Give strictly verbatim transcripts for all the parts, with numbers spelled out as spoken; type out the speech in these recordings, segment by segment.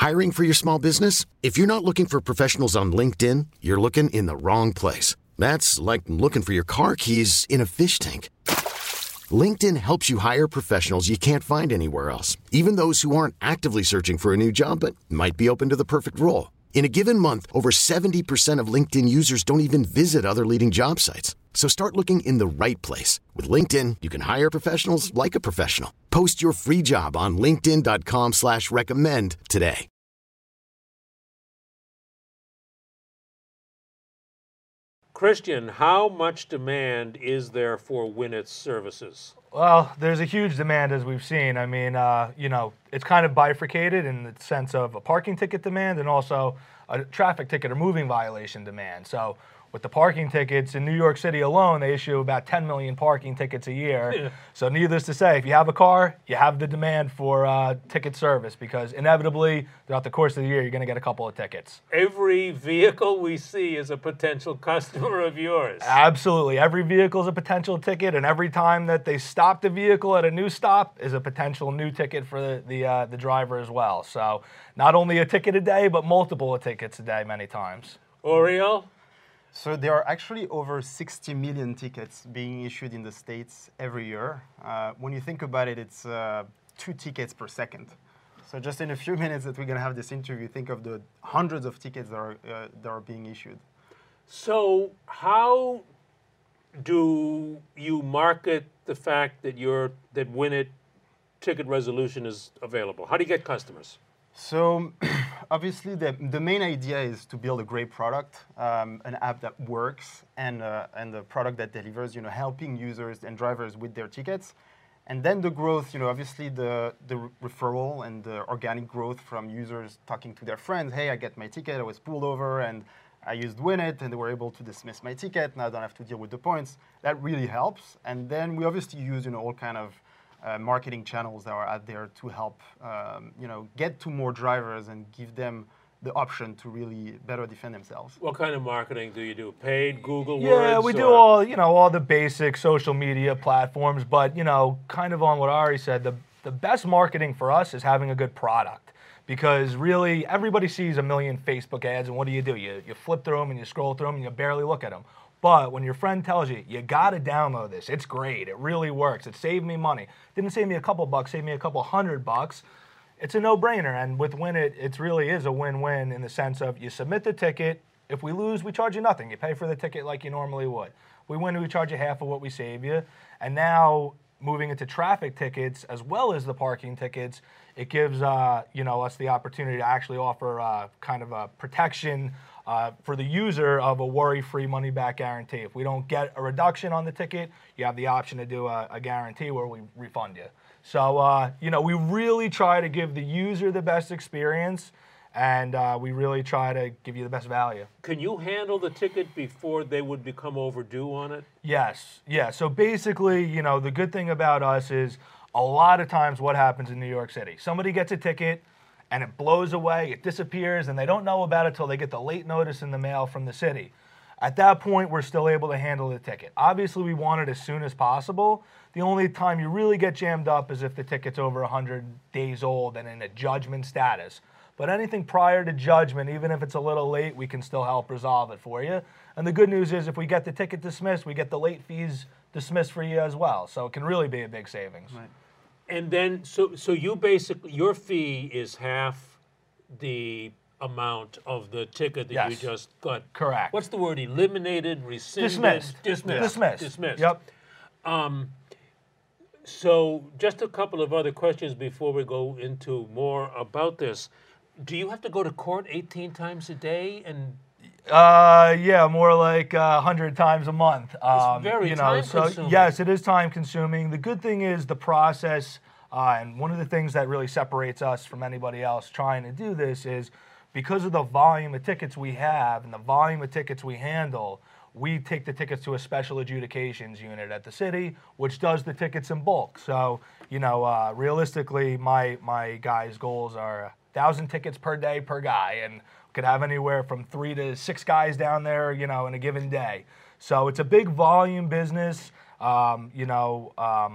Hiring for your small business? If you're not looking for professionals on LinkedIn, you're looking in the wrong place. That's like looking for your car keys in a fish tank. LinkedIn helps you hire professionals you can't find anywhere else, even those who aren't actively searching for a new job but might be open to the perfect role. In a given month, over seventy percent of LinkedIn users don't even visit other leading job sites. So start looking in the right place. With LinkedIn, you can hire professionals like a professional. Post your free job on linkedin.com slash recommend today. Christian, how much demand is there for Winnett's services? Well, there's a huge demand, as we've seen. I mean, uh, you know, it's kind of bifurcated in the sense of a parking ticket demand and also a traffic ticket or moving violation demand. So with the parking tickets, in New York City alone, they issue about ten million parking tickets a year. Yeah. So needless to say, if you have a car, you have the demand for uh, ticket service, because inevitably, throughout the course of the year, you're going to get a couple of tickets. Every vehicle we see is a potential customer of yours. Absolutely. Every vehicle is a potential ticket, and every time that they stop the vehicle at a new stop is a potential new ticket for the, the, uh, the driver as well. So not only a ticket a day, but multiple tickets a day many times. Oriel? So there are actually over sixty million tickets being issued in the States every year. Uh, when you think about it, it's uh, two tickets per second. So just in a few minutes that we're going to have this interview, think of the hundreds of tickets that are, uh, that are being issued. So how do you market the fact that you're, that Winnett ticket resolution is available? How do you get customers? So obviously the, the main idea is to build a great product, um, an app that works, and, uh, and a product that delivers, you know, helping users and drivers with their tickets. And then the growth, you know, obviously the, the referral and the organic growth from users talking to their friends. Hey, I get my ticket, I was pulled over and I used Winnett and they were able to dismiss my ticket. Now I don't have to deal with the points. That really helps. And then we obviously use, you know, all kind of Uh, marketing channels that are out there to help, um, you know, get to more drivers and give them the option to really better defend themselves. What kind of marketing do you do? Paid, Google yeah, words? Yeah, we or? do all, you know, all the basic social media platforms, but, you know, kind of on what Ari said, the, the best marketing for us is having a good product. Because really, everybody sees a million Facebook ads, and what do you do? You, you flip through them and you scroll through them and you barely look at them. But when your friend tells you, you gotta download this, it's great, it really works, it saved me money. Didn't save me a couple bucks, saved me a couple hundred bucks. It's a no-brainer, and with Winnett, it really is a win-win in the sense of you submit the ticket, if we lose, we charge you nothing. You pay for the ticket like you normally would. We win, we charge you half of what we save you. And now, moving into traffic tickets as well as the parking tickets, it gives uh, you know, us the opportunity to actually offer uh, kind of a protection Uh, for the user of a worry-free money-back guarantee. If we don't get a reduction on the ticket, you have the option to do a, a guarantee where we refund you. So, uh, you know, we really try to give the user the best experience, and uh, we really try to give you the best value. Can you handle the ticket before they would become overdue on it? Yes, yeah. So basically, you know, the good thing about us is a lot of times what happens in New York City, somebody gets a ticket, and it blows away, it disappears, and they don't know about it till they get the late notice in the mail from the city. At that point, we're still able to handle the ticket. Obviously, we want it as soon as possible. The only time you really get jammed up is if the ticket's over one hundred days old and in a judgment status. But anything prior to judgment, even if it's a little late, we can still help resolve it for you. And the good news is if we get the ticket dismissed, we get the late fees dismissed for you as well. So it can really be a big savings. Right. And then, so so you basically, your fee is half the amount of the ticket that Yes. you just got. Correct. What's the word? Eliminated, rescinded? Dismissed. Dismissed. Dismissed. Dismissed. Yep. Um, so just a couple of other questions before we go into more about this. Do you have to go to court eighteen times a day? And Uh, yeah, more like uh, one hundred times a month. Um, very you know, time so consuming. yes, it is time consuming. The good thing is the process, uh, and one of the things that really separates us from anybody else trying to do this is because of the volume of tickets we have and the volume of tickets we handle, we take the tickets to a special adjudications unit at the city, which does the tickets in bulk. So, you know, uh, realistically, my, my guys' goals are one thousand tickets per day per guy, and could have anywhere from three to six guys down there, you know, in a given day. So it's a big volume business. Um, you know, um,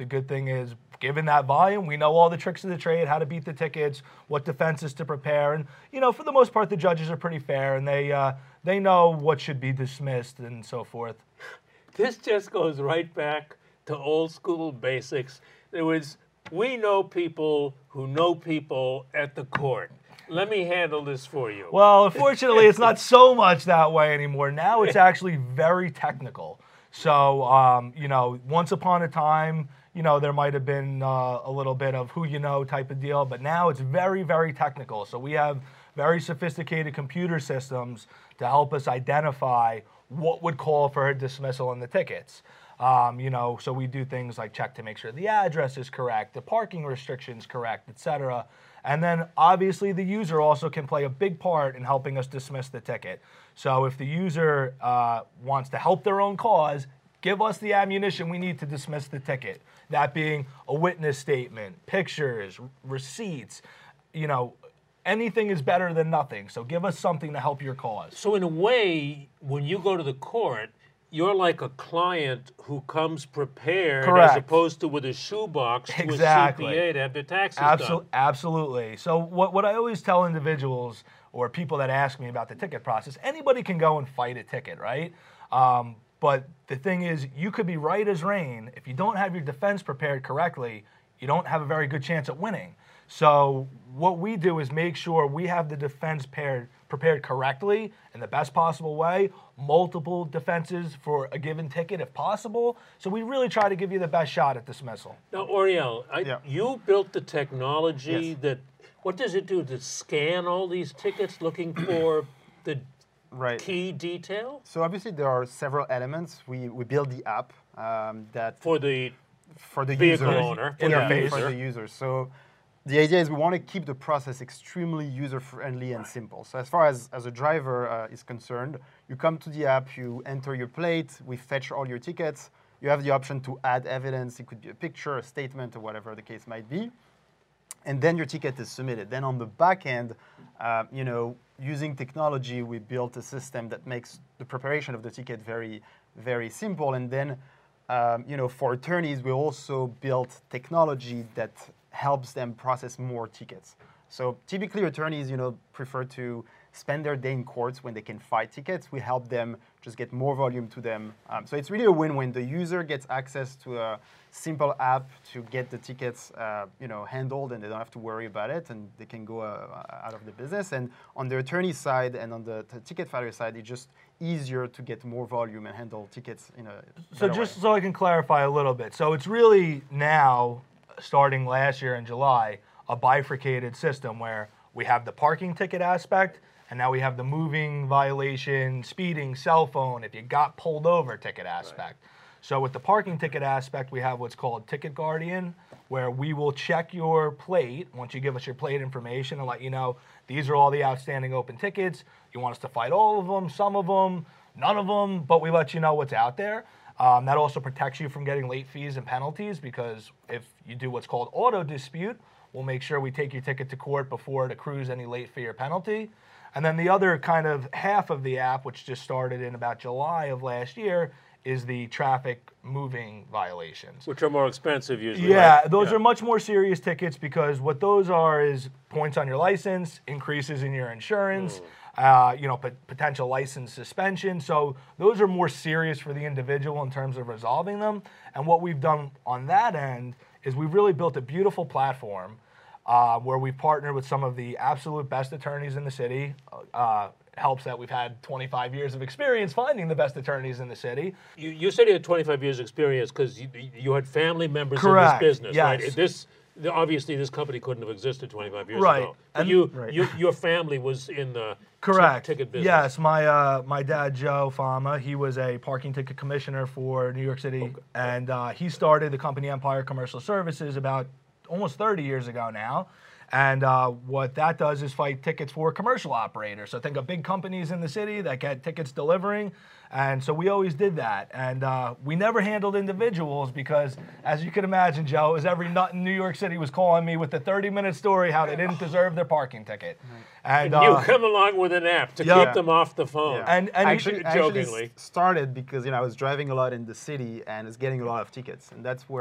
the good thing is, given that volume, we know all the tricks of the trade, how to beat the tickets, what defenses to prepare, and you know, for the most part, the judges are pretty fair, and they uh, they know what should be dismissed and so forth. This just goes right back to old school basics. There was, we know people who know people at the court. Let me handle this for you. Well, unfortunately, it's not so much that way anymore. Now it's actually very technical. So, um, you know, once upon a time, you know, there might have been uh, a little bit of who you know type of deal, but now it's very, very technical. So we have very sophisticated computer systems to help us identify what would call for a dismissal in the tickets. Um, you know, so we do things like check to make sure the address is correct, the parking restrictions correct, et cetera. And then obviously the user also can play a big part in helping us dismiss the ticket. So if the user uh, wants to help their own cause, give us the ammunition we need to dismiss the ticket. That being a witness statement, pictures, receipts, you know, anything is better than nothing. So give us something to help your cause. So in a way, when you go to the court, you're like a client who comes prepared Correct. as opposed to with a shoebox to Exactly. a C P A to have their taxes Absol- done. Absolutely. So what, what I always tell individuals or people that ask me about the ticket process, anybody can go and fight a ticket, right? Um, but the thing is, you could be right as rain. If you don't have your defense prepared correctly, you don't have a very good chance at winning. So what we do is make sure we have the defense paired, prepared correctly in the best possible way, multiple defenses for a given ticket if possible. So we really try to give you the best shot at dismissal. Now, Oriel, I, Yeah. you built the technology Yes. that, what does it do to scan all these tickets looking for the Right. key detail? So obviously there are several elements. We, we build the app um, that For the for the vehicle user, owner, for the yeah, user. for the user. So the idea is we want to keep the process extremely user-friendly and simple. So as far as, as a driver uh, is concerned, you come to the app, you enter your plate, we fetch all your tickets. You have the option to add evidence. It could be a picture, a statement, or whatever the case might be. And then your ticket is submitted. Then on the back end, uh, you know, using technology, we built a system that makes the preparation of the ticket very, very simple. And then, um, you know, for attorneys, we also built technology that helps them process more tickets. So typically attorneys, you know, prefer to spend their day in courts when they can fight tickets. We help them just get more volume to them. Um, so it's really a win-win. The user gets access to a simple app to get the tickets, uh, you know, handled, and they don't have to worry about it, and they can go uh, out of the business. And on the attorney side and on the, the ticket filer side, it's just easier to get more volume and handle tickets in a So better just way. so I can clarify a little bit. So it's really now, starting last year in July, a bifurcated system where we have the parking ticket aspect, and now we have the moving violation, speeding, cell phone, if you got pulled over ticket aspect. So with the parking ticket aspect, we have what's called Ticket Guardian, where we will check your plate once you give us your plate information and let you know these are all the outstanding open tickets. You want us to fight all of them, some of them, none of them, but we let you know what's out there. Um, that also protects you from getting late fees and penalties, because if you do what's called auto dispute, we'll make sure we take your ticket to court before it accrues any late fee or penalty. And then the other kind of half of the app, which just started in about July of last year, is the traffic moving violations. which are more expensive usually. Yeah, right? those Yeah. are much more serious tickets, because what those are is points on your license, increases in your insurance, uh, you know, pot- potential license suspension. So those are more serious for the individual in terms of resolving them. And what we've done on that end is we've really built a beautiful platform uh, where we've partnered with some of the absolute best attorneys in the city. Uh, helps that we've had twenty-five years of experience finding the best attorneys in the city. You, you said you had twenty-five years experience because you, you had family members Correct, in this business, right? yes. This the- obviously this company couldn't have existed twenty-five years Right, ago. But and- you, Right. you, your family was in the ti- Correct. ticket business. Yes, my uh, my dad Joe Fama, he was a parking ticket commissioner for New York City, and uh, he started the company Empire Commercial Services about almost thirty years ago now. And uh, what that does is fight tickets for commercial operators. So think of big companies in the city that get tickets delivering. And so we always did that. And uh, we never handled individuals because, as you can imagine, Joe, it was every nut in New York City was calling me with the thirty-minute story how they didn't deserve their parking ticket. And And you uh, come along with an app to Yeah. keep them off the phone. Yeah. and and actually, you, actually jokingly. s- started because you know I was driving a lot in the city and was getting a lot of tickets, and that's where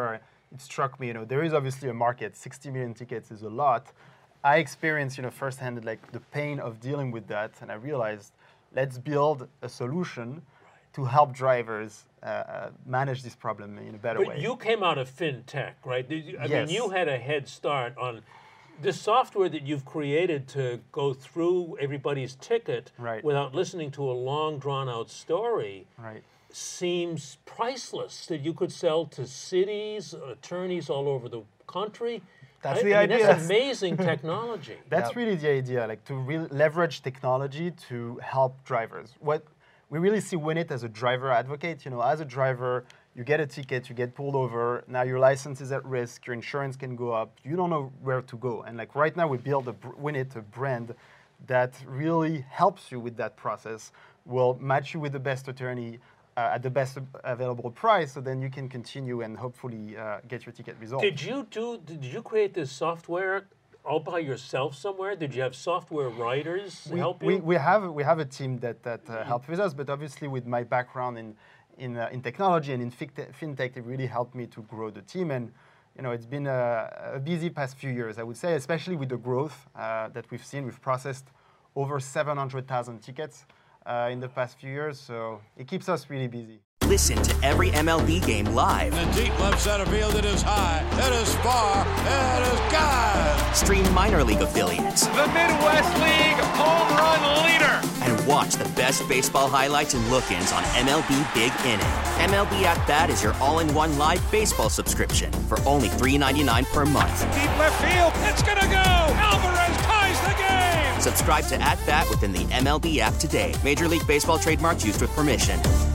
it struck me, you know, there is obviously a market. sixty million tickets is a lot. I experienced, you know, firsthand like the pain of dealing with that, and I realized, let's build a solution to help drivers uh, uh, manage this problem in a better But way. you came out of fintech, right? Did you, I Yes. mean, you had a head start on the software that you've created to go through everybody's ticket Right. without listening to a long, drawn-out story. Right. Seems priceless that you could sell to cities, attorneys all over the country. That's I- the I mean, idea. That's amazing technology. That's Yep. really the idea, like to really leverage technology to help drivers. What we really see Winit as a driver advocate. You know, as a driver, you get a ticket, you get pulled over. Now your license is at risk. Your insurance can go up. You don't know where to go. And like right now, we build a br- Winit, a brand that really helps you with that process. Will match you with the best attorney uh, at the best available price, so then you can continue and hopefully uh, get your ticket resolved. Did you do? Did you create this software all by yourself somewhere? Did you have software writers we, help you? we, we have we have a team that that uh, helped with us, but obviously with my background in in, uh, in technology and in fic- fintech, it really helped me to grow the team. And you know, it's been a, a busy past few years, I would say, especially with the growth uh, that we've seen. We've processed over seven hundred thousand tickets uh, in the past few years, so it keeps us really busy. Listen to every M L B game live. In the deep left center field, it is high, it is far, it is gone. Stream minor league affiliates The Midwest League home run leader. and watch the best baseball highlights and look-ins on M L B Big Inning. M L B At Bat is your all-in-one live baseball subscription for only three dollars and ninety-nine cents per month. Deep left field. It's going to go. Alvarez ties the game. Subscribe to At Bat within the M L B app today. Major League Baseball trademarks used with permission.